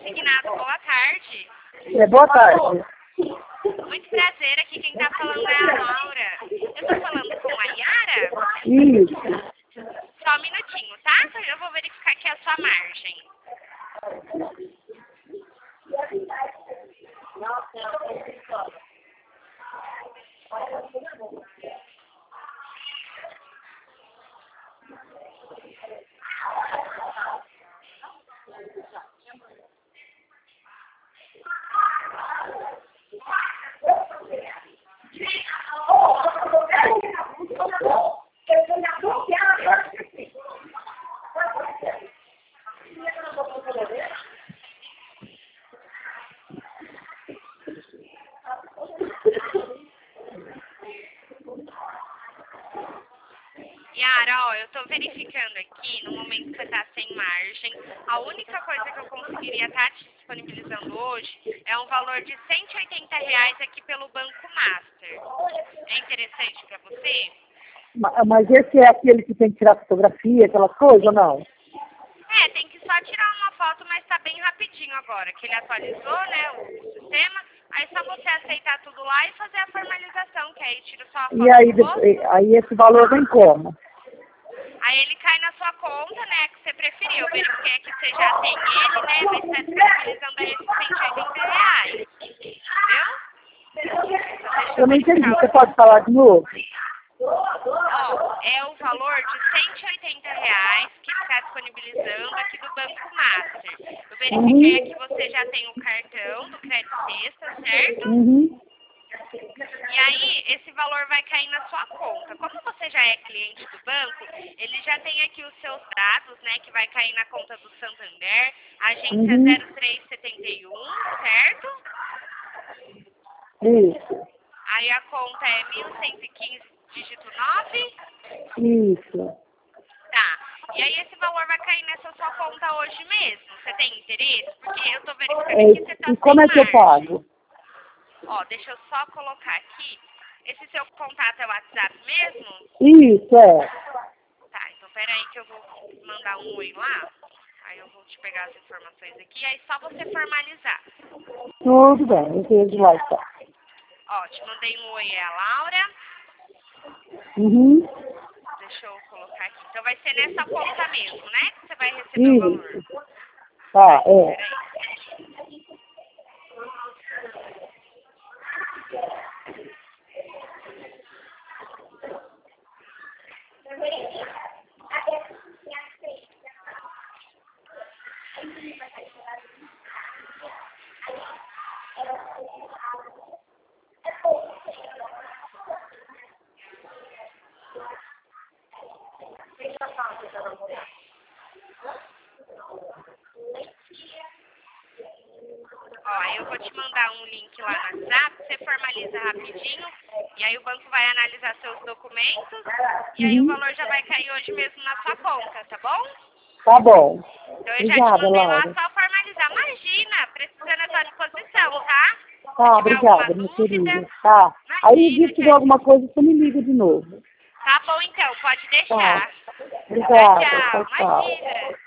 consignado. Boa tarde. Boa tarde. Muito prazer, aqui quem está falando é a Laura. Eu estou falando com a Yara? Isso. Só um minutinho, tá? Eu vou verificar aqui a sua margem. Yara, ó, eu estou verificando aqui, no momento que você está sem margem, a única coisa que eu conseguiria estar te disponibilizando hoje é um valor de R$180 aqui pelo Banco Master. É interessante para você? Mas esse é aquele que tem que tirar fotografia, aquelas coisas ou não? É, tem que só tirar uma foto, mas está bem rapidinho agora, que ele atualizou, né, o sistema. Aí é só você aceitar tudo lá e fazer a formalização, que aí tira só a foto E aí, do rosto. aí esse valor vem como? Aí ele cai na sua conta, né, que você preferiu. Eu verifiquei que você já tem ele, né, mas está disponibilizando aí esses R$180. Entendeu? Eu não entendi. Você pode falar de novo? Ó, é o valor de R$180 que está disponibilizando aqui do Banco Master. Eu verifiquei aqui que você já tem o cartão do Crédito Sexta, certo? Uhum. E aí, esse valor vai cair na sua conta. Como você já é cliente do banco, ele já tem aqui os seus dados, né, que vai cair na conta do Santander, agência 0371, certo? Isso. Aí a conta é 1115, dígito 9. Isso. Tá. E aí esse valor vai cair nessa sua conta hoje mesmo. Você tem interesse? Porque eu tô verificando que você tá E como é que eu pago? Ó, deixa eu só colocar aqui. Esse seu contato é o WhatsApp mesmo? Isso, é. Tá, então peraí que eu vou mandar um oi lá. Aí eu vou te pegar as informações aqui. Aí só você formalizar. Tudo bem, eu vejo lá então. Ó, te mandei um oi, é a Laura. Uhum. Deixa eu colocar aqui. Então vai ser nessa conta mesmo, né? Que você vai receber o valor. Isso. Tá, é. Peraí. Ó, aí eu vou te mandar um link lá no WhatsApp, você formaliza rapidinho, e aí o banco vai analisar seus documentos, e aí o valor já vai cair hoje mesmo na sua conta, tá bom? Tá bom. Então eu já te Obrigada, mandei lá Laura. só formalizar. Imagina, precisando à sua disposição, tá? Tá, Se tiver obrigada, alguma minha dúvida, querida. Tá. Aí no dia que tiver imagina. alguma coisa, você me liga de novo. Tá bom então, pode Tá. deixar. Obrigada. Tchau, Tchau, tchau. imagina.